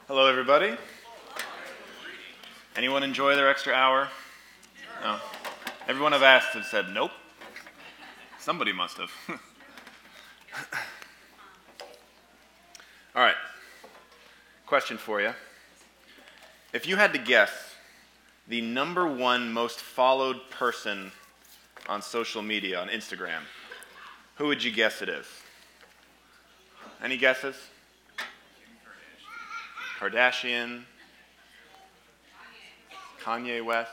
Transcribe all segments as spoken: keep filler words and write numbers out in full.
Hello, everybody. Anyone enjoy their extra hour? No. Everyone I've asked has said nope. Somebody must have. All right. Question for you. If you had to guess the number one most followed person on social media, on Instagram, who would you guess it is? Any guesses? Kardashian, Kanye West.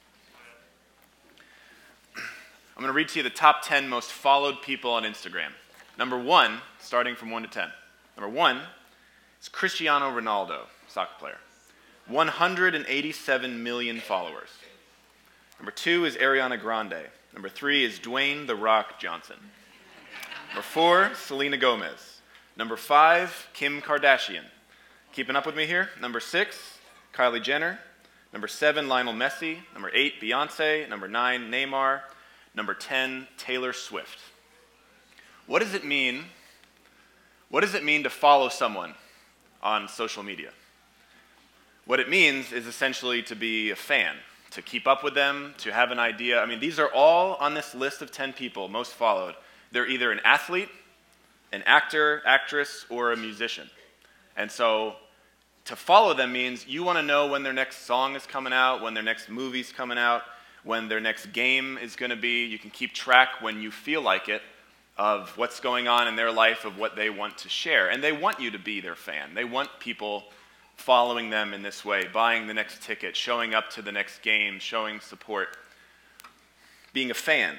I'm going to read to you the top ten most followed people on Instagram. Number one, starting from one to ten. Number one is Cristiano Ronaldo, soccer player. one hundred eighty-seven million followers. Number two is Ariana Grande. Number three is Dwayne "The Rock" Johnson. Number four, Selena Gomez. Number five, Kim Kardashian. Keeping up with me here? Number six, Kylie Jenner. Number seven, Lionel Messi. Number eight, Beyonce. Number nine, Neymar. Number ten, Taylor Swift. What does it mean? What does it mean to follow someone on social media? What it means is essentially to be a fan, to keep up with them, to have an idea. I mean, these are all on this list of ten people most followed. They're either an athlete, an actor, actress, or a musician. And so to follow them means you want to know when their next song is coming out, when their next movie's coming out, when their next game is going to be. You can keep track when you feel like it of what's going on in their life, of what they want to share. And they want you to be their fan. They want people following them in this way, buying the next ticket, showing up to the next game, showing support, being a fan.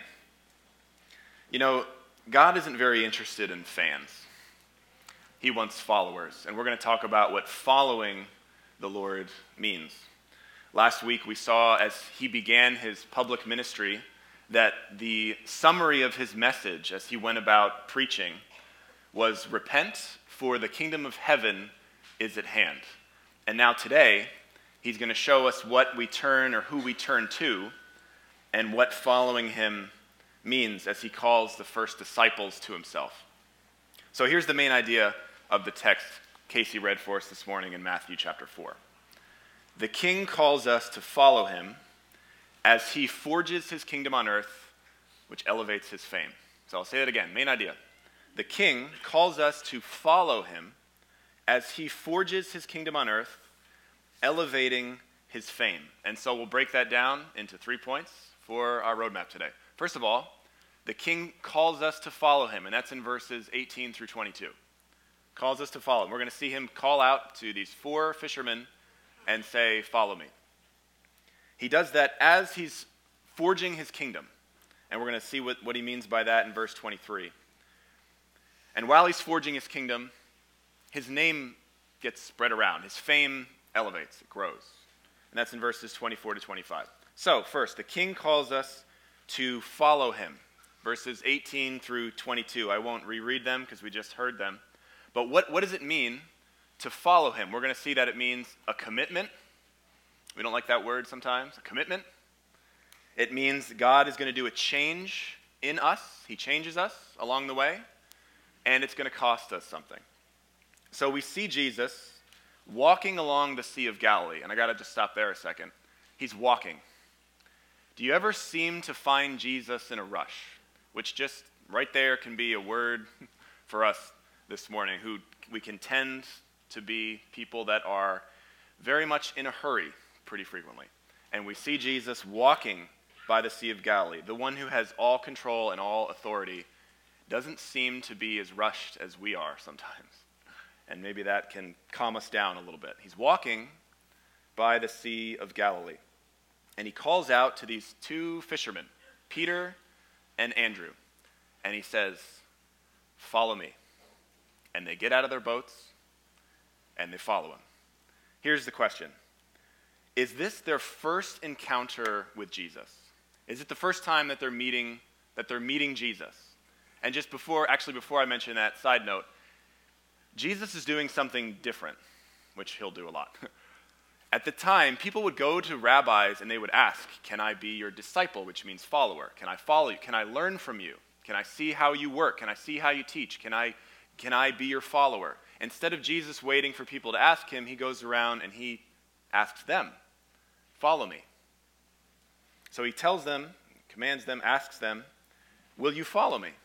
You know, God isn't very interested in fans. He wants followers. And we're going to talk about what following the Lord means. Last week we saw as he began his public ministry that the summary of his message as he went about preaching was repent, for the kingdom of heaven is at hand. And now today he's going to show us what we turn or who we turn to and what following him means as he calls the first disciples to himself. So here's the main idea of the text Casey read for us this morning in Matthew chapter four. The king calls us to follow him as he forges his kingdom on earth, which elevates his fame. So I'll say that again, main idea. The king calls us to follow him as he forges his kingdom on earth, elevating his fame. And so we'll break that down into three points for our roadmap today. First of all, the king calls us to follow him, and that's in verses eighteen through twenty-two. Calls us to follow him. We're going to see him call out to these four fishermen and say, "Follow me." He does that as he's forging his kingdom. And we're going to see what, what he means by that in verse twenty-three. And while he's forging his kingdom, his name gets spread around. His fame elevates, it grows. And that's in verses twenty-four to twenty-five. So, first, the king calls us to follow him. Verses eighteen through twenty-two. I won't reread them because we just heard them. But what, what does it mean to follow him? We're going to see that it means a commitment. We don't like that word sometimes, a commitment. It means God is going to do a change in us. He changes us along the way, and it's going to cost us something. So we see Jesus walking along the Sea of Galilee, and I got to just stop there a second. He's walking. Do you ever seem to find Jesus in a rush? Which just right there can be a word for us this morning, who we can tend to be people that are very much in a hurry pretty frequently. And we see Jesus walking by the Sea of Galilee. The one who has all control and all authority doesn't seem to be as rushed as we are sometimes. And maybe that can calm us down a little bit. He's walking by the Sea of Galilee. And he calls out to these two fishermen, Peter and Andrew. And he says, "Follow me." And they get out of their boats and they follow him. Here's the question. Is this their first encounter with Jesus? Is it the first time that they're meeting that they're meeting Jesus? And just before, actually before I mention that, side note, Jesus is doing something different, which he'll do a lot. At the time, people would go to rabbis and they would ask, "Can I be your disciple?" which means follower. Can I follow you? Can I learn from you? Can I see how you work? Can I see how you teach? Can I, can I be your follower? Instead of Jesus waiting for people to ask him, he goes around and he asks them, follow me. So he tells them, commands them, asks them, will you follow me?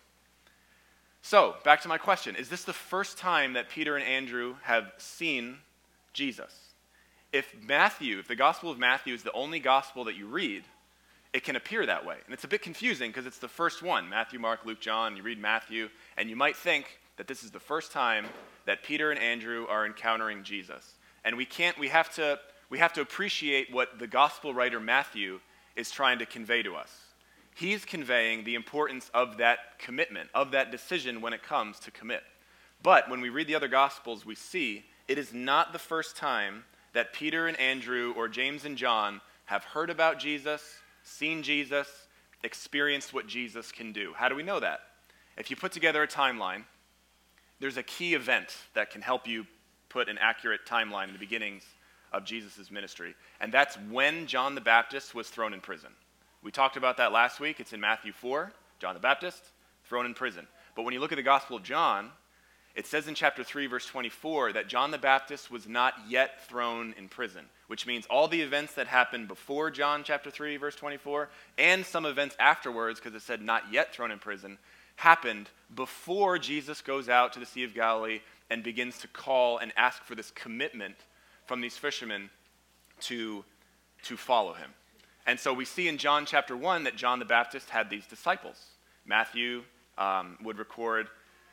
So, back to my question. Is this the first time that Peter and Andrew have seen Jesus? If Matthew, if the Gospel of Matthew is the only gospel that you read, it can appear that way. And it's a bit confusing because it's the first one. Matthew, Mark, Luke, John, you read Matthew, and you might think that this is the first time that Peter and Andrew are encountering Jesus. And we can't, we have to, we have to appreciate what the gospel writer Matthew is trying to convey to us. He's conveying the importance of that commitment, of that decision when it comes to commit. But when we read the other Gospels, we see it is not the first time that Peter and Andrew or James and John have heard about Jesus, seen Jesus, experienced what Jesus can do. How do we know that? If you put together a timeline, there's a key event that can help you put an accurate timeline in the beginnings of Jesus' ministry, and that's when John the Baptist was thrown in prison. We talked about that last week. It's in Matthew four, John the Baptist, thrown in prison. But when you look at the Gospel of John, it says in chapter three, verse twenty-four, that John the Baptist was not yet thrown in prison, which means all the events that happened before John chapter three, verse twenty-four, and some events afterwards, because it said not yet thrown in prison, happened before Jesus goes out to the Sea of Galilee and begins to call and ask for this commitment from these fishermen to, to follow him. And so we see in John chapter one that John the Baptist had these disciples. Matthew um, would record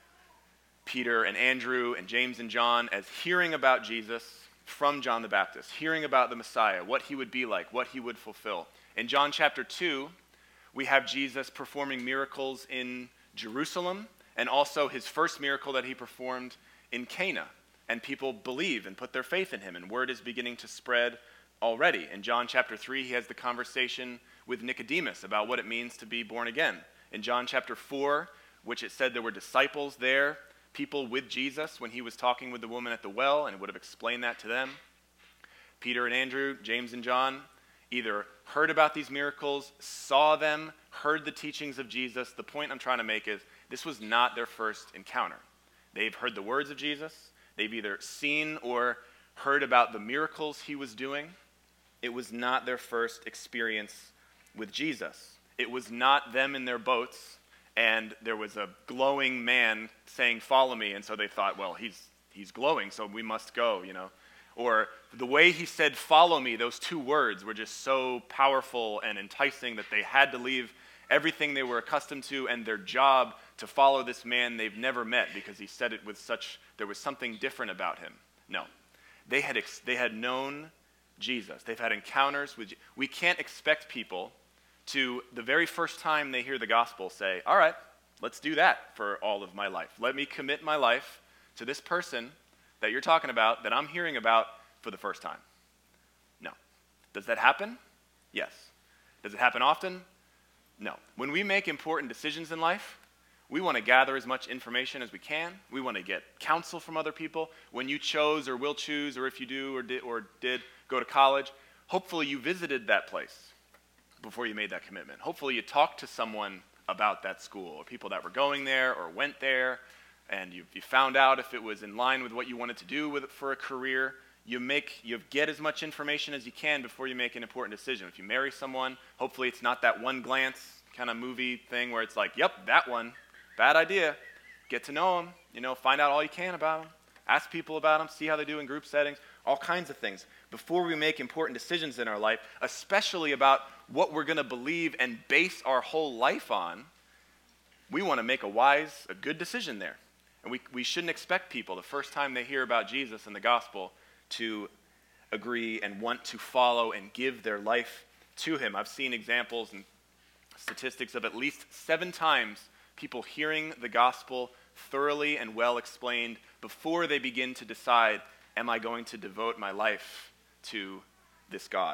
Peter and Andrew and James and John as hearing about Jesus from John the Baptist, hearing about the Messiah, what he would be like, what he would fulfill. In John chapter two, we have Jesus performing miracles in Jerusalem, and also his first miracle that he performed in Cana. And people believe and put their faith in him, and word is beginning to spread already. In John chapter three, he has the conversation with Nicodemus about what it means to be born again. In John chapter four, which it said there were disciples there, people with Jesus when he was talking with the woman at the well, and would have explained that to them. Peter and Andrew, James and John, either heard about these miracles, saw them, heard the teachings of Jesus. The point I'm trying to make is this was not their first encounter. They've heard the words of Jesus. They've either seen or heard about the miracles he was doing. It was not their first experience with Jesus. It was not them in their boats, and there was a glowing man saying, follow me, and so they thought, well, he's he's glowing, so we must go, you know. Or the way he said, follow me, those two words were just so powerful and enticing that they had to leave everything they were accustomed to and their job to follow this man they've never met because he said it with such, there was something different about him. No. They had, ex- they had known Jesus. They've had encounters with Jesus. We can't expect people to, the very first time they hear the gospel, say, all right, let's do that for all of my life. Let me commit my life to this person that you're talking about, that I'm hearing about for the first time. No. Does that happen? Yes. Does it happen often? No. When we make important decisions in life, we want to gather as much information as we can. We want to get counsel from other people. When you chose or will choose, or if you do or did, or did go to college, hopefully you visited that place before you made that commitment. Hopefully you talked to someone about that school, or people that were going there or went there, and you, you found out if it was in line with what you wanted to do with it for a career. You make you get as much information as you can before you make an important decision. If you marry someone, hopefully it's not that one glance kind of movie thing where it's like, yep, that one, bad idea. Get to know them, you know, find out all you can about them. Ask people about them, see how they do in group settings, all kinds of things. Before we make important decisions in our life, especially about what we're going to believe and base our whole life on, we want to make a wise, a good decision there. And we, we shouldn't expect people the first time they hear about Jesus and the gospel to agree and want to follow and give their life to him. I've seen examples and statistics of at least seven times people hearing the gospel thoroughly and well explained before they begin to decide, am I going to devote my life to this God?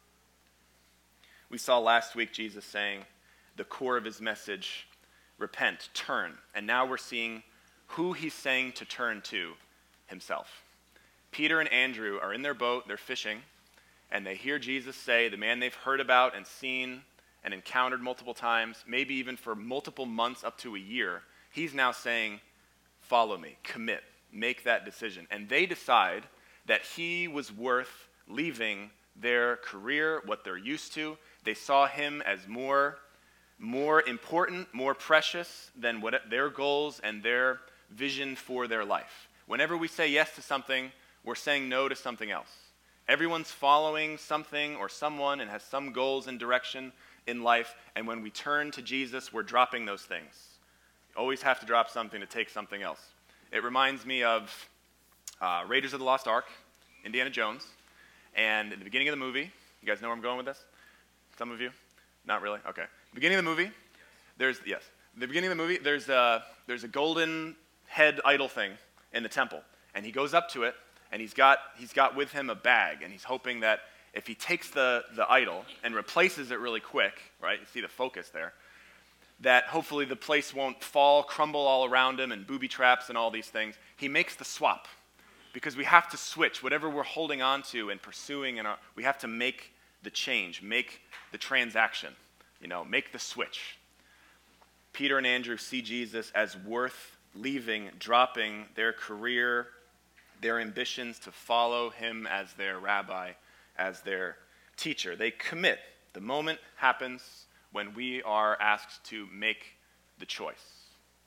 We saw last week Jesus saying the core of his message, repent, turn. And now we're seeing who he's saying to turn to, himself. Peter and Andrew are in their boat, they're fishing, and they hear Jesus say, the man they've heard about and seen and encountered multiple times, maybe even for multiple months up to a year, he's now saying, follow me, commit, make that decision. And they decide that he was worth leaving their career, what they're used to. They saw him as more, more important, more precious than what their goals and their vision for their life. Whenever we say yes to something, we're saying no to something else. Everyone's following something or someone and has some goals and direction in life, and when we turn to Jesus, we're dropping those things. You always have to drop something to take something else. It reminds me of uh, Raiders of the Lost Ark, Indiana Jones, and at the beginning of the movie, you guys know where I'm going with this? Some of you? Not really? Okay. Beginning of the movie, there's, yes, the beginning of the movie, there's a, there's a golden head idol thing in the temple, and he goes up to it, and he's got, he's got with him a bag, and he's hoping that if he takes the, the idol and replaces it really quick, right, you see the focus there, that hopefully the place won't fall, crumble all around him, and booby traps and all these things. He makes the swap, because we have to switch. Whatever we're holding on to and pursuing, and we have to make the change, make the transaction, you know, make the switch. Peter and Andrew see Jesus as worth leaving, dropping their career, their ambitions to follow him as their rabbi, as their teacher. They commit. The moment happens when we are asked to make the choice.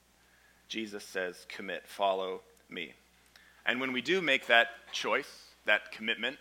Jesus says, commit, follow me. And when we do make that choice, that commitment,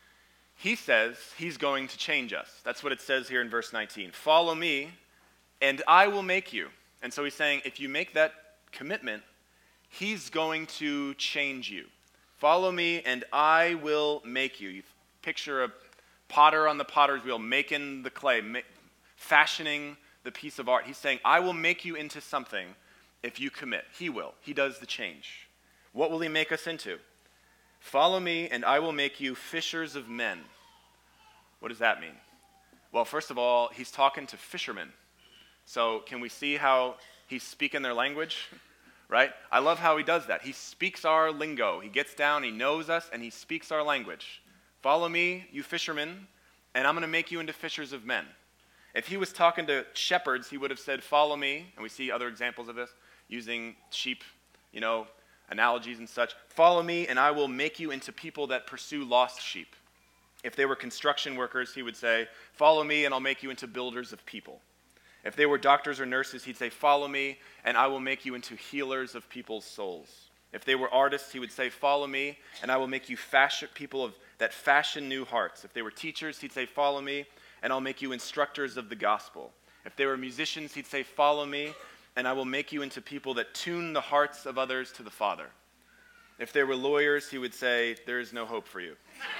he says he's going to change us. That's what it says here in verse nineteen. Follow me, and I will make you. And so he's saying, if you make that commitment, he's going to change you. Follow me, and I will make you. You picture a potter on the potter's wheel making the clay, ma- fashioning the piece of art. He's saying, I will make you into something if you commit. He will. He does the change. What will he make us into? Follow me, and I will make you fishers of men. What does that mean? Well, first of all, he's talking to fishermen. So can we see how he's speaking their language? Right? I love how he does that. He speaks our lingo. He gets down, he knows us, and he speaks our language. Follow me, you fishermen, and I'm going to make you into fishers of men. If he was talking to shepherds, he would have said, follow me, and we see other examples of this, using sheep, you know, analogies and such. Follow me, and I will make you into people that pursue lost sheep. If they were construction workers, he would say, follow me, and I'll make you into builders of people. If they were doctors or nurses, he'd say, follow me, and I will make you into healers of people's souls. If they were artists, he would say, follow me, and I will make you fashion people of that fashion new hearts. If they were teachers, he'd say, follow me, and I'll make you instructors of the gospel. If they were musicians, he'd say, follow me, and I will make you into people that tune the hearts of others to the Father. If they were lawyers, he would say, there is no hope for you.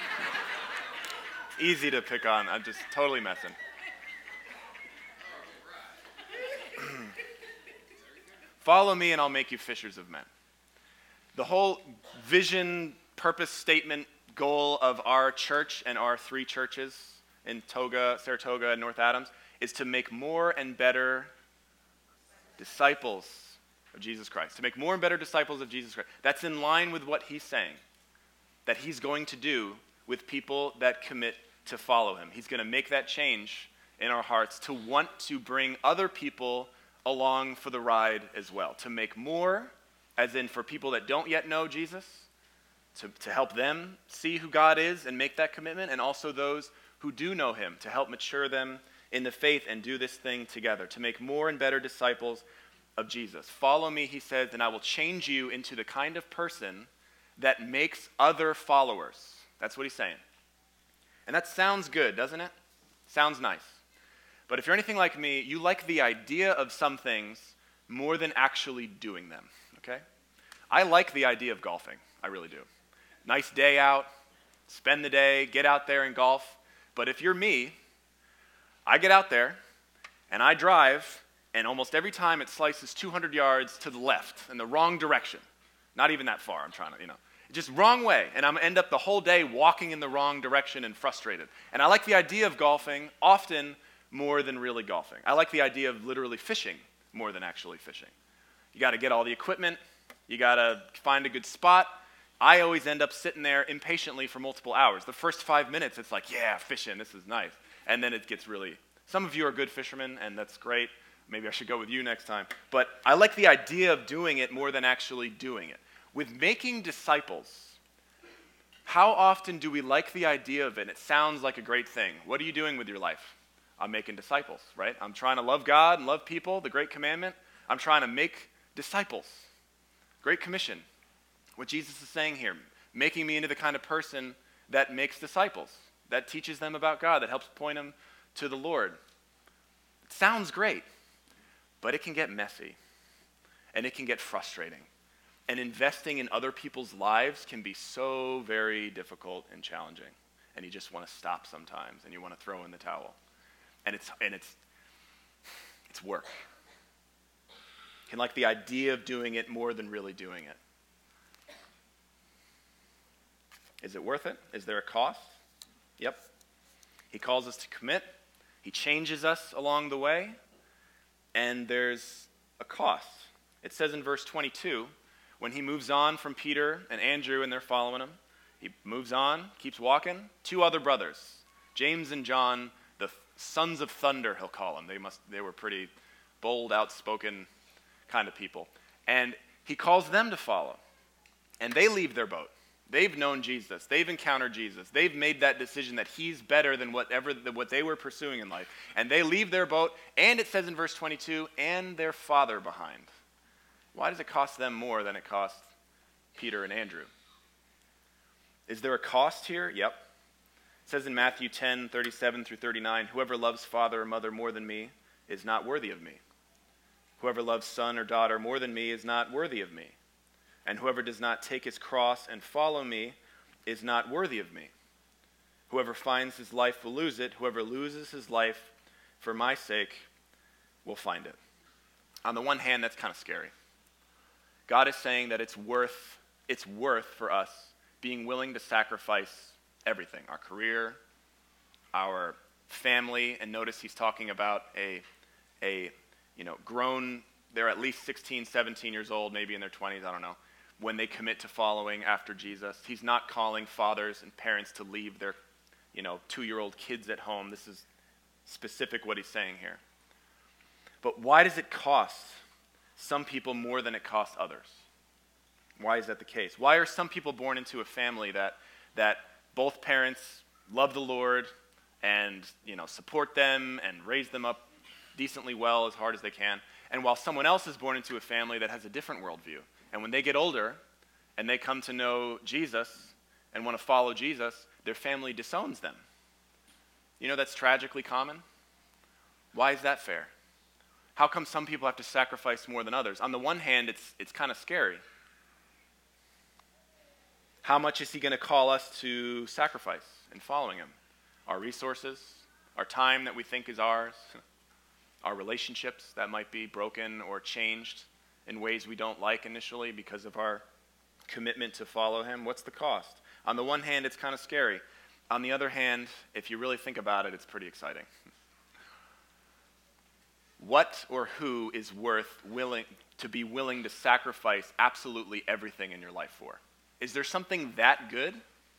Easy to pick on. I'm just totally messing. Follow me and I'll make you fishers of men. The whole vision, purpose statement, goal of our church and our three churches in Toga, Saratoga, and North Adams is to make more and better disciples of Jesus Christ. To make more and better disciples of Jesus Christ. That's in line with what he's saying, that he's going to do with people that commit to follow him. He's going to make that change in our hearts to want to bring other people along for the ride as well, to make more, as in for people that don't yet know Jesus, to, to help them see who God is and make that commitment, and also those who do know him, to help mature them in the faith and do this thing together, to make more and better disciples of Jesus. Follow me, he says, and I will change you into the kind of person that makes other followers. That's what he's saying. And that sounds good, doesn't it? Sounds nice. But if you're anything like me, you like the idea of some things more than actually doing them, okay? I like the idea of golfing. I really do. Nice day out, spend the day, get out there and golf. But if you're me, I get out there and I drive, and almost every time it slices two hundred yards to the left in the wrong direction. Not even that far, I'm trying to, you know. Just wrong way, and I'm going to end up the whole day walking in the wrong direction and frustrated. And I like the idea of golfing often more than really golfing. I like the idea of literally fishing more than actually fishing. You got to get all the equipment. You got to find a good spot. I always end up sitting there impatiently for multiple hours. The first five minutes, it's like, yeah, fishing, this is nice. And then it gets really, some of you are good fishermen, and that's great. Maybe I should go with you next time. But I like the idea of doing it more than actually doing it. With making disciples, how often do we like the idea of it? It sounds like a great thing. What are you doing with your life? I'm making disciples, right? I'm trying to love God and love people, the great commandment. I'm trying to make disciples. Great commission. What Jesus is saying here, making me into the kind of person that makes disciples, that teaches them about God, that helps point them to the Lord. It sounds great, but it can get messy, and it can get frustrating. And investing in other people's lives can be so very difficult and challenging. And you just want to stop sometimes, and you want to throw in the towel. And it's and it's it's work. You can like the idea of doing it more than really doing it. Is it worth it? Is there a cost? Yep. He calls us to commit. He changes us along the way. And there's a cost. It says in verse twenty-two, when he moves on from Peter and Andrew and they're following him, he moves on, keeps walking. Two other brothers, James and John, the sons of thunder, he'll call them. They must, they were pretty bold, outspoken kind of people. And he calls them to follow. And they leave their boat. They've known Jesus. They've encountered Jesus. They've made that decision that he's better than whatever than what they were pursuing in life. And they leave their boat, and it says in verse twenty-two, and their father behind. Why does it cost them more than it cost Peter and Andrew? Is there a cost here? Yep. It says in Matthew ten, thirty-seven through thirty-nine, whoever loves father or mother more than me is not worthy of me. Whoever loves son or daughter more than me is not worthy of me. And whoever does not take his cross and follow me is not worthy of me. Whoever finds his life will lose it. Whoever loses his life for my sake will find it. On the one hand, that's kind of scary. God is saying that it's worth, it's worth for us being willing to sacrifice everything, our career, our family, and notice he's talking about a, a you know, grown, they're at least sixteen, seventeen years old, maybe in their twenties, I don't know, when they commit to following after Jesus. He's not calling fathers and parents to leave their, you know, two-year-old kids at home. This is specific what he's saying here. But why does it cost some people more than it costs others? Why is that the case? Why are some people born into a family that that both parents love the Lord and, you know, support them and raise them up decently well as hard as they can, and while someone else is born into a family that has a different worldview, and when they get older and they come to know Jesus and want to follow Jesus, their family disowns them? You know, that's tragically common. Why is that fair? How come some people have to sacrifice more than others? On the one hand, it's it's kind of scary. How much is he going to call us to sacrifice in following him? Our resources, our time that we think is ours, our relationships that might be broken or changed in ways we don't like initially because of our commitment to follow him. What's the cost? On the one hand, it's kind of scary. On the other hand, if you really think about it, it's pretty exciting. What or who is worth willing to be willing to sacrifice absolutely everything in your life for? Is there something that good?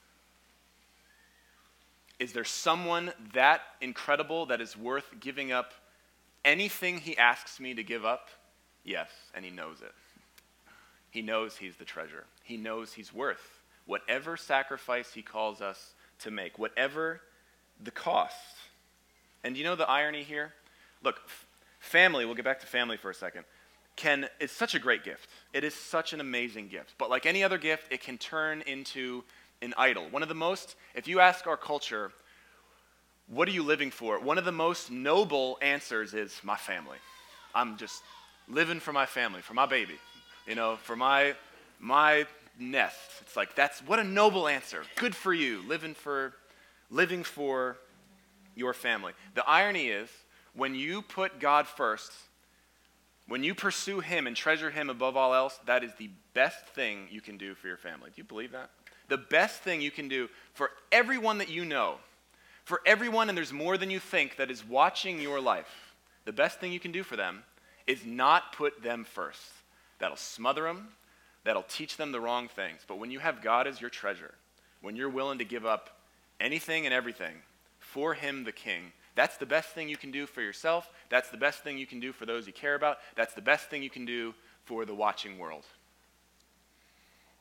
Is there someone that incredible that is worth giving up anything he asks me to give up? Yes, and he knows it. He knows he's the treasure. He knows he's worth whatever sacrifice he calls us to make, whatever the cost. And you know the irony here? Look, family, we'll get back to family for a second, can, it's such a great gift. It is such an amazing gift. But like any other gift, it can turn into an idol. One of the most, if you ask our culture, what are you living for? One of the most noble answers is my family. I'm just living for my family, for my baby, you know, for my my nest. It's like, that's, what a noble answer. Good for you, living for, living for your family. The irony is, when you put God first, when you pursue him and treasure him above all else, that is the best thing you can do for your family. Do you believe that? The best thing you can do for everyone that you know, for everyone, and there's more than you think, that is watching your life, the best thing you can do for them is not put them first. That'll smother them. That'll teach them the wrong things. But when you have God as your treasure, when you're willing to give up anything and everything for him, the King, that's the best thing you can do for yourself. That's the best thing you can do for those you care about. That's the best thing you can do for the watching world.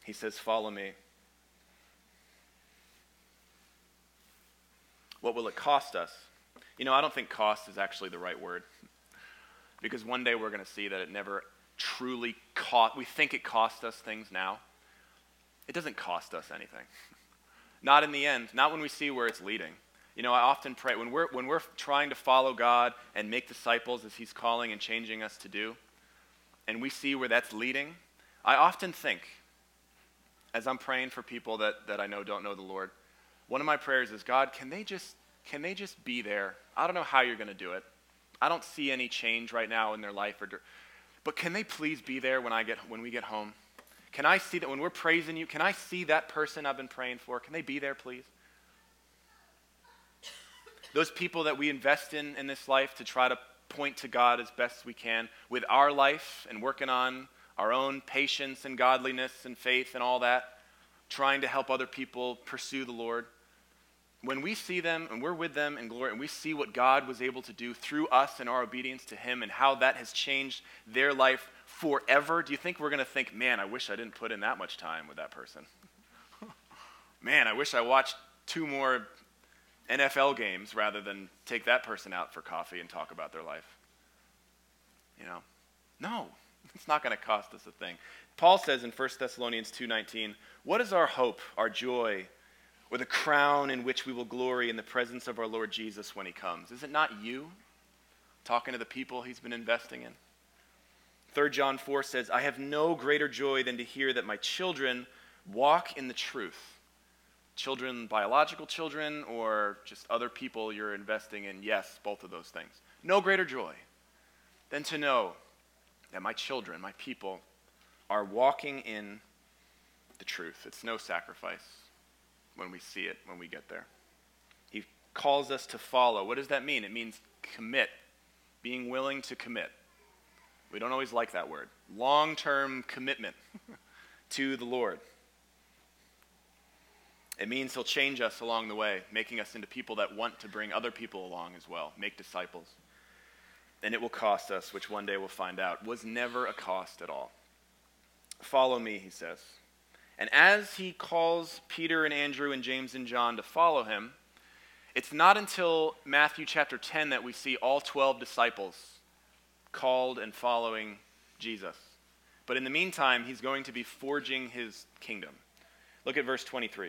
He says, follow me. What will it cost us? You know, I don't think cost is actually the right word. Because one day we're going to see that it never truly cost. We think it costs us things now. It doesn't cost us anything. Not in the end. Not when we see where it's leading. You know, I often pray, when we're, when we're trying to follow God and make disciples as he's calling and changing us to do, and we see where that's leading, I often think, as I'm praying for people that, that I know don't know the Lord, one of my prayers is, God, can they just can they just be there? I don't know how you're going to do it. I don't see any change right now in their life, or, but can they please be there when I get when we get home? Can I see that when we're praising you? Can I see that person I've been praying for? Can they be there, please? Those people that we invest in in this life to try to point to God as best we can with our life and working on our own patience and godliness and faith and all that, trying to help other people pursue the Lord. When we see them and we're with them in glory and we see what God was able to do through us and our obedience to him and how that has changed their life forever, do you think we're going to think, man, I wish I didn't put in that much time with that person? Man, I wish I watched two more N F L games rather than take that person out for coffee and talk about their life. You know? No, it's not going to cost us a thing. Paul says in First Thessalonians two nineteen, what is our hope, our joy, or the crown in which we will glory in the presence of our Lord Jesus when he comes? Is it not you talking to the people he's been investing in? Third John four says, I have no greater joy than to hear that my children walk in the truth. Children, biological children, or just other people you're investing in. Yes, both of those things. No greater joy than to know that my children, my people, are walking in the truth. It's no sacrifice when we see it, when we get there. He calls us to follow. What does that mean? It means commit, being willing to commit. We don't always like that word. Long-term commitment to the Lord. It means he'll change us along the way, making us into people that want to bring other people along as well, make disciples. And it will cost us, which one day we'll find out, was never a cost at all. Follow me, he says. And as he calls Peter and Andrew and James and John to follow him, it's not until Matthew chapter ten that we see all twelve disciples called and following Jesus. But in the meantime, he's going to be forging his kingdom. Look at verse twenty-three.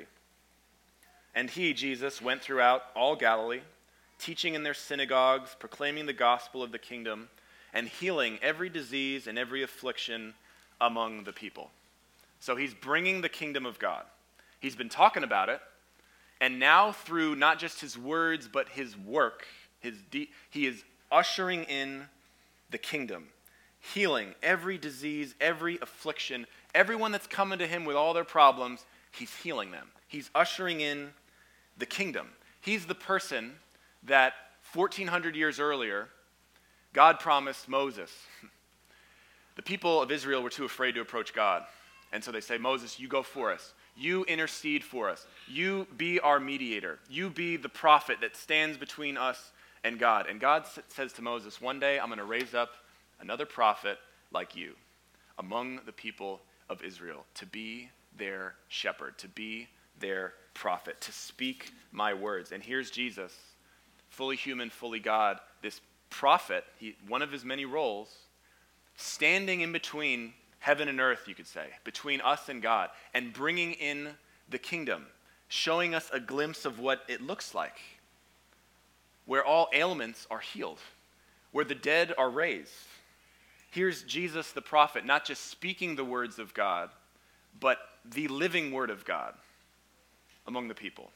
And he, Jesus, went throughout all Galilee, teaching in their synagogues, proclaiming the gospel of the kingdom, and healing every disease and every affliction among the people. So he's bringing the kingdom of God. He's been talking about it, and now through not just his words, but his work, his de- he is ushering in the kingdom, healing every disease, every affliction, everyone that's coming to him with all their problems, he's healing them. He's ushering in the kingdom. He's the person that fourteen hundred years earlier, God promised Moses. The people of Israel were too afraid to approach God. And so they say, Moses, you go for us. You intercede for us. You be our mediator. You be the prophet that stands between us and God. And God s- says to Moses, one day I'm going to raise up another prophet like you among the people of Israel to be their shepherd, to be their prophet, to speak my words. And here's Jesus, fully human, fully God, this prophet, he, one of his many roles, standing in between heaven and earth, you could say, between us and God, and bringing in the kingdom, showing us a glimpse of what it looks like, where all ailments are healed, where the dead are raised. Here's Jesus the prophet, not just speaking the words of God, but the living word of God among the people.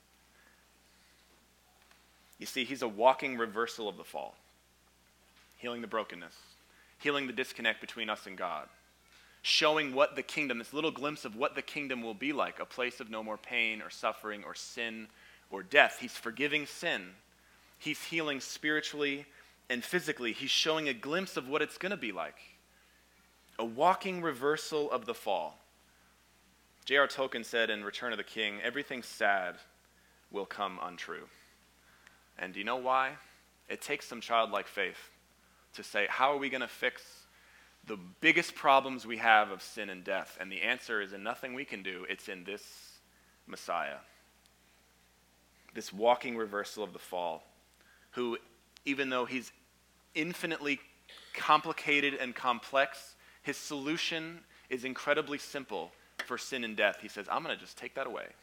You see, he's a walking reversal of the fall, healing the brokenness, healing the disconnect between us and God, showing what the kingdom, this little glimpse of what the kingdom will be like, a place of no more pain or suffering or sin or death. He's forgiving sin. He's healing spiritually and physically. He's showing a glimpse of what it's going to be like, a walking reversal of the fall. J R Tolkien said in Return of the King, everything sad will come untrue. And do you know why? It takes some childlike faith to say, how are we going to fix the biggest problems we have of sin and death? And the answer is in nothing we can do. It's in this Messiah, this walking reversal of the fall, who, even though he's infinitely complicated and complex, his solution is incredibly simple for sin and death. He says, I'm going to just take that away.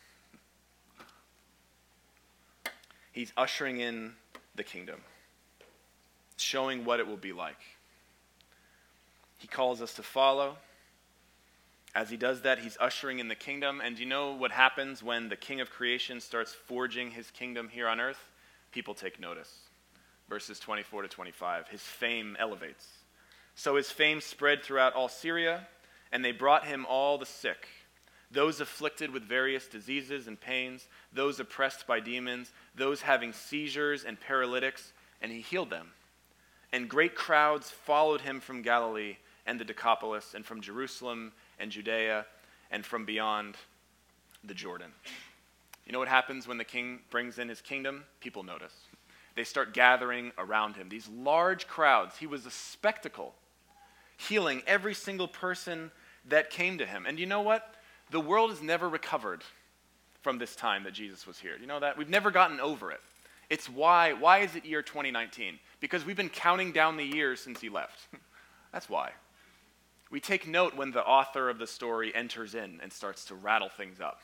He's ushering in the kingdom, showing what it will be like. He calls us to follow. As he does that, he's ushering in the kingdom. And do you know what happens when the king of creation starts forging his kingdom here on earth? People take notice. Verses twenty-four to twenty-five. His fame elevates. So his fame spread throughout all Syria, and they brought him all the sick, those afflicted with various diseases and pains, those oppressed by demons, those having seizures and paralytics, and he healed them. And great crowds followed him from Galilee and the Decapolis, and from Jerusalem and Judea, and from beyond the Jordan. You know what happens when the king brings in his kingdom? People notice. They start gathering around him. These large crowds. He was a spectacle, healing every single person that came to him. And you know what? The world has never recovered from this time that Jesus was here. You know that? We've never gotten over it. It's why, why is it year twenty nineteen? Because we've been counting down the years since he left. That's why. We take note when the author of the story enters in and starts to rattle things up.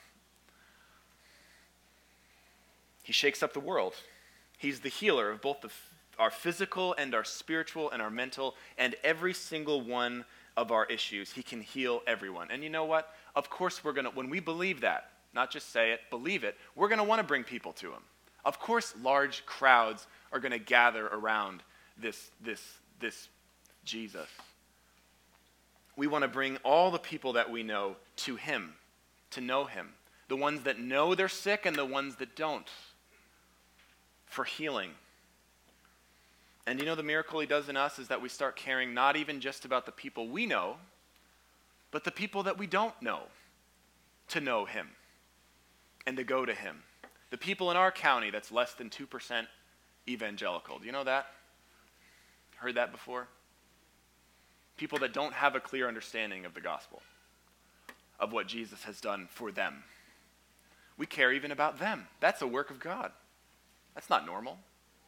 He shakes up the world. He's the healer of both the, our physical and our spiritual and our mental and every single one of our issues. He can heal everyone. And you know what? Of course we're going to, when we believe that, not just say it, believe it, we're going to want to bring people to him. Of course large crowds are going to gather around this, this, this Jesus. We want to bring all the people that we know to him, to know him. The ones that know they're sick and the ones that don't, for healing. And you know the miracle he does in us is that we start caring not even just about the people we know, but the people that we don't know, to know him and to go to him. The people in our county that's less than two percent evangelical. Do you know that? Heard that before? People that don't have a clear understanding of the gospel, of what Jesus has done for them. We care even about them. That's a work of God. That's not normal.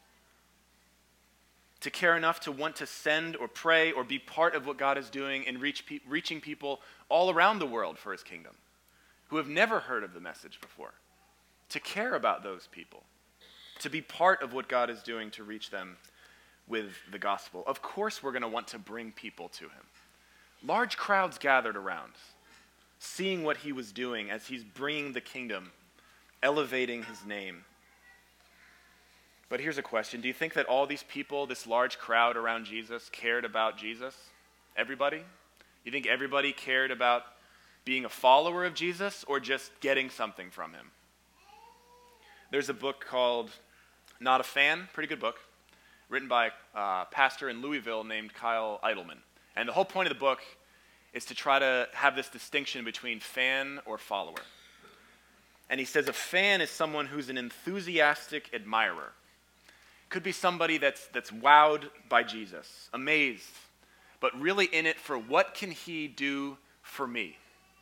To care enough to want to send or pray or be part of what God is doing in reach pe- reaching people all around the world for his kingdom who have never heard of the message before. To care about those people. To be part of what God is doing to reach them with the gospel. Of course we're going to want to bring people to him. Large crowds gathered around, seeing what he was doing as he's bringing the kingdom, elevating his name. But here's a question. Do you think that all these people, this large crowd around Jesus, cared about Jesus? Everybody? You think everybody cared about being a follower of Jesus or just getting something from him? There's a book called Not a Fan, pretty good book, written by a pastor in Louisville named Kyle Idleman. And the whole point of the book is to try to have this distinction between fan or follower. And he says a fan is someone who's an enthusiastic admirer. Could be somebody that's that's wowed by Jesus, amazed, but really in it for what can he do for me?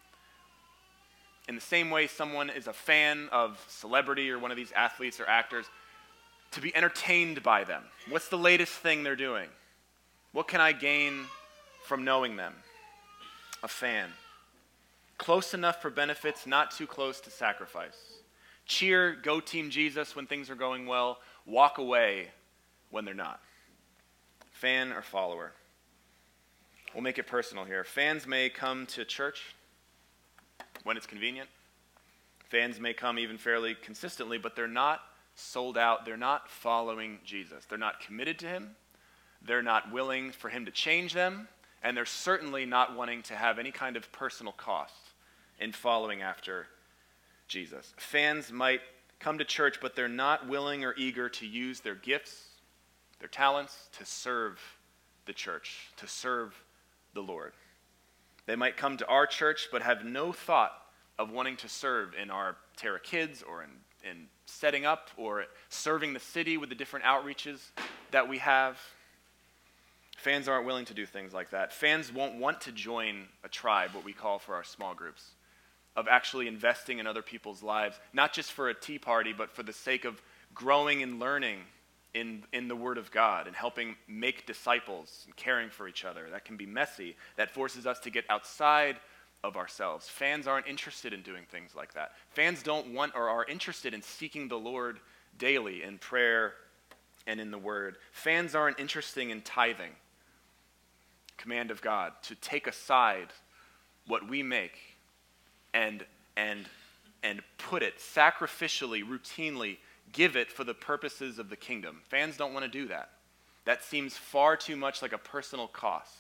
In the same way someone is a fan of celebrity or one of these athletes or actors, to be entertained by them. What's the latest thing they're doing? What can I gain from knowing them? A fan. Close enough for benefits, not too close to sacrifice. Cheer, go Team Jesus when things are going well. Walk away when they're not. Fan or follower. We'll make it personal here. Fans may come to church when it's convenient. Fans may come even fairly consistently, but they're not sold out. They're not following Jesus. They're not committed to him. They're not willing for him to change them. And they're certainly not wanting to have any kind of personal cost in following after Jesus. Fans might come to church, but they're not willing or eager to use their gifts, their talents, to serve the church, to serve the Lord. They might come to our church, but have no thought of wanting to serve in our Terra Kids or in, in setting up or serving the city with the different outreaches that we have. Fans aren't willing to do things like that. Fans won't want to join a tribe, what we call for our small groups, of actually investing in other people's lives, not just for a tea party, but for the sake of growing and learning in, in the Word of God and helping make disciples and caring for each other. That can be messy. That forces us to get outside of ourselves. Fans aren't interested in doing things like that. Fans don't want or are interested in seeking the Lord daily in prayer and in the Word. Fans aren't interested in tithing. Command of God to take aside what we make and and and put it sacrificially, routinely, give it for the purposes of the kingdom. Fans don't want to do that. That seems far too much like a personal cost.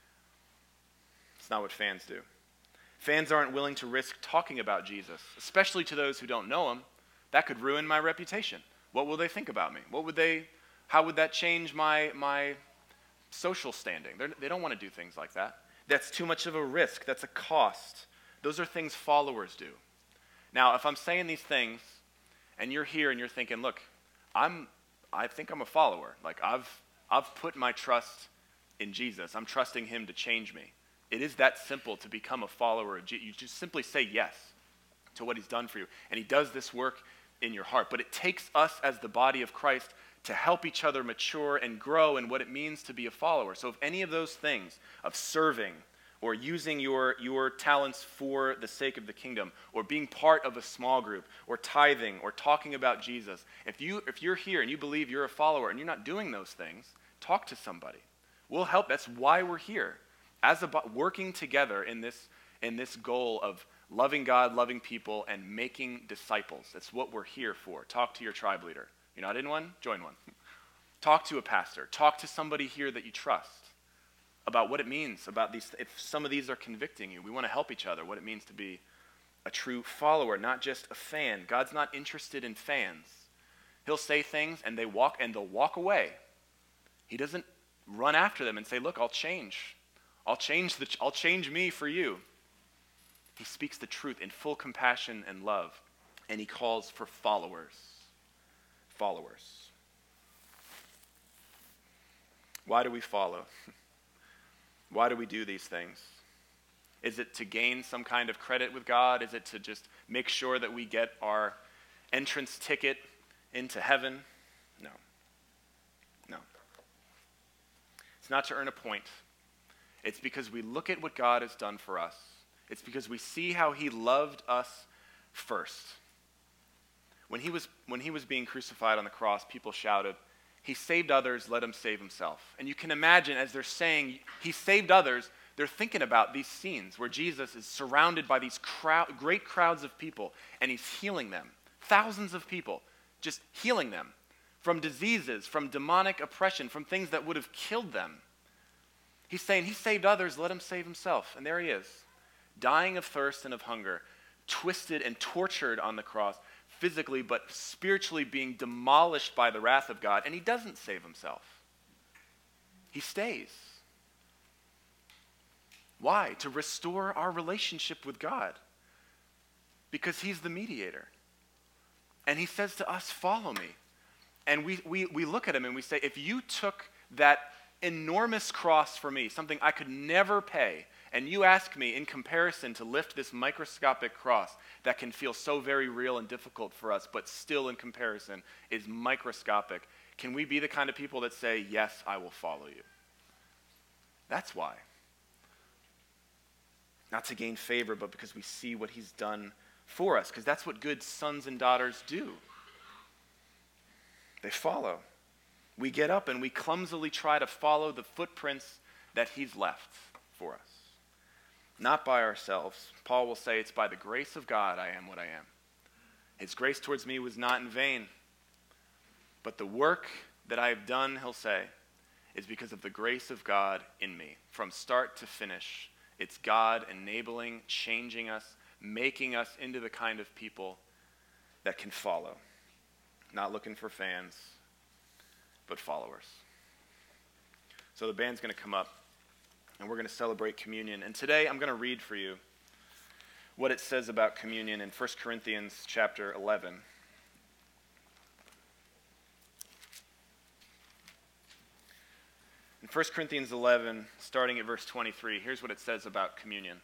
It's not what fans do. Fans aren't willing to risk talking about Jesus, especially to those who don't know him. That could ruin my reputation. What will they think about me? What would they, how would that change my my social standing? They're, they don't want to do things like that. That's too much of a risk. That's a cost. Those are things followers do. Now, if I'm saying these things, and you're here and you're thinking, look, I'm, I think I'm a follower. Like I've, I've put my trust in Jesus. I'm trusting him to change me. It is that simple to become a follower of Jesus. You just simply say yes to what he's done for you, and he does this work in your heart. But it takes us as the body of Christ to help each other mature and grow in what it means to be a follower. So if any of those things of serving or using your, your talents for the sake of the kingdom or being part of a small group or tithing or talking about Jesus, if, you, if you're here and you believe you're a follower and you're not doing those things, talk to somebody. We'll help. That's why we're here. As a, working together in this, in this goal of loving God, loving people, and making disciples. That's what we're here for. Talk to your tribe leader. You're not in one? Join one. Talk to a pastor. Talk to somebody here that you trust about what it means about these. If some of these are convicting you, we want to help each other, what it means to be a true follower, not just a fan. God's not interested in fans. He'll say things and they walk and they'll walk away. He doesn't run after them and say, look, I'll change. I'll change the I'll change me for you. He speaks the truth in full compassion and love, and he calls for followers. Followers. Why do we follow? Why do we do these things? Is it to gain some kind of credit with God? Is it to just make sure that we get our entrance ticket into heaven? No. No. It's not to earn a point. It's because we look at what God has done for us. It's because we see how he loved us first. When he was, when he was being crucified on the cross, people shouted, he saved others, let him save himself. And you can imagine as they're saying, he saved others, they're thinking about these scenes where Jesus is surrounded by these crowd, great crowds of people, and he's healing them. Thousands of people, just healing them from diseases, from demonic oppression, from things that would have killed them. He's saying, he saved others, let him save himself. And there he is, dying of thirst and of hunger, twisted and tortured on the cross, physically but spiritually being demolished by the wrath of God, and he doesn't save himself. He stays. Why? To restore our relationship with God. Because he's the mediator. And he says to us, follow me. And we, we, we look at him and we say, if you took that enormous cross for me, something I could never pay, and you ask me in comparison to lift this microscopic cross that can feel so very real and difficult for us, but still in comparison is microscopic, can we be the kind of people that say, yes, I will follow you? That's why. Not to gain favor, but because we see what he's done for us, because that's what good sons and daughters do. They follow. We get up and we clumsily try to follow the footprints that he's left for us. Not by ourselves. Paul will say, it's by the grace of God I am what I am. His grace towards me was not in vain. But the work that I have done, he'll say, is because of the grace of God in me. From start to finish, it's God enabling, changing us, making us into the kind of people that can follow. Not looking for fans, but followers. So the band's going to come up, and we're going to celebrate communion. And today I'm going to read for you what it says about communion in First Corinthians chapter eleven. In First Corinthians eleven, starting at verse twenty-three, here's what it says about communion.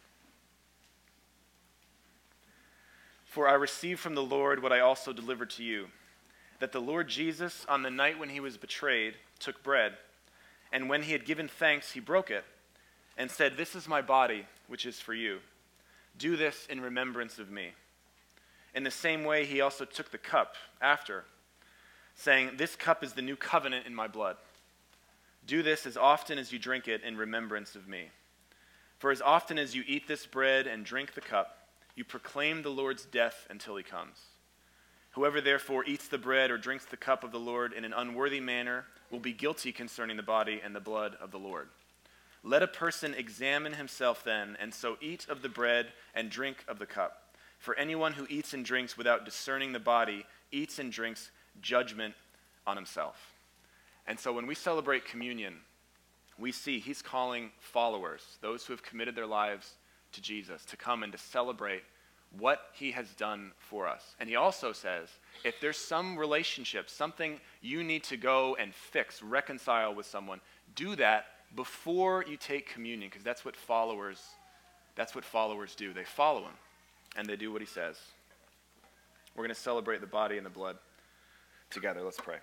For I received from the Lord what I also delivered to you, that the Lord Jesus, on the night when he was betrayed, took bread, and when he had given thanks, he broke it, and said, "This is my body, which is for you. Do this in remembrance of me." In the same way, he also took the cup after, saying, "This cup is the new covenant in my blood. Do this as often as you drink it in remembrance of me. For as often as you eat this bread and drink the cup, you proclaim the Lord's death until he comes. Whoever therefore eats the bread or drinks the cup of the Lord in an unworthy manner will be guilty concerning the body and the blood of the Lord. Let a person examine himself then, and so eat of the bread and drink of the cup. For anyone who eats and drinks without discerning the body eats and drinks judgment on himself." And so when we celebrate communion, we see he's calling followers, those who have committed their lives to Jesus, to come and to celebrate what he has done for us. And he also says, if there's some relationship, something you need to go and fix, reconcile with someone, do that before you take communion, because that's what followers, that's what followers do. They follow him, and they do what he says. We're going to celebrate the body and the blood together. Let's pray.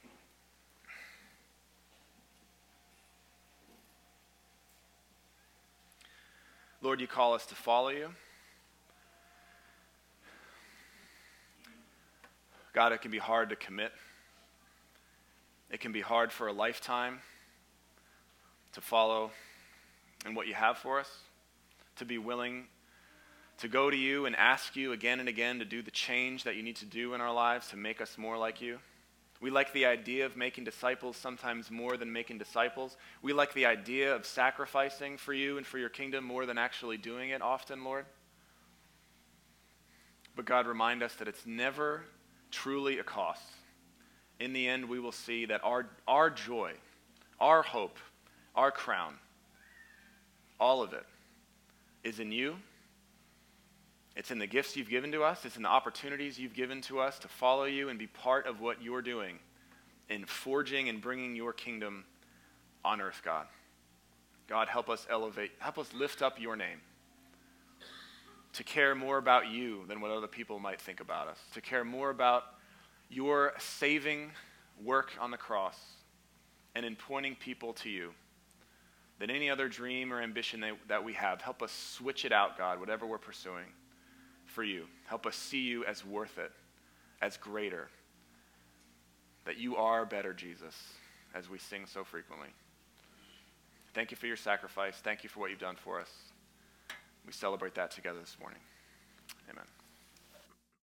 Lord, you call us to follow you. God, it can be hard to commit. It can be hard for a lifetime to follow in what you have for us, to be willing to go to you and ask you again and again to do the change that you need to do in our lives to make us more like you. We like the idea of making disciples sometimes more than making disciples. We like the idea of sacrificing for you and for your kingdom more than actually doing it often, Lord. But God, remind us that it's never truly a cost. In the end, we will see that our, our joy, our hope, our crown, all of it is in you. It's in the gifts you've given to us. It's in the opportunities you've given to us to follow you and be part of what you're doing in forging and bringing your kingdom on earth, God. God, help us elevate, help us lift up your name, to care more about you than what other people might think about us, to care more about your saving work on the cross and in pointing people to you than any other dream or ambition that, that we have. Help us switch it out, God, whatever we're pursuing for you. Help us see you as worth it, as greater, that you are better, Jesus, as we sing so frequently. Thank you for your sacrifice. Thank you for what you've done for us. We celebrate that together this morning. Amen.